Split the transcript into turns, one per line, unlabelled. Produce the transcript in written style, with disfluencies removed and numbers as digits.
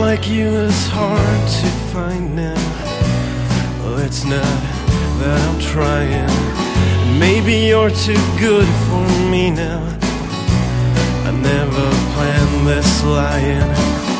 like you is hard to find now. Oh, it's not that I'm trying. Maybe you're too good for me now. I never planned this lying.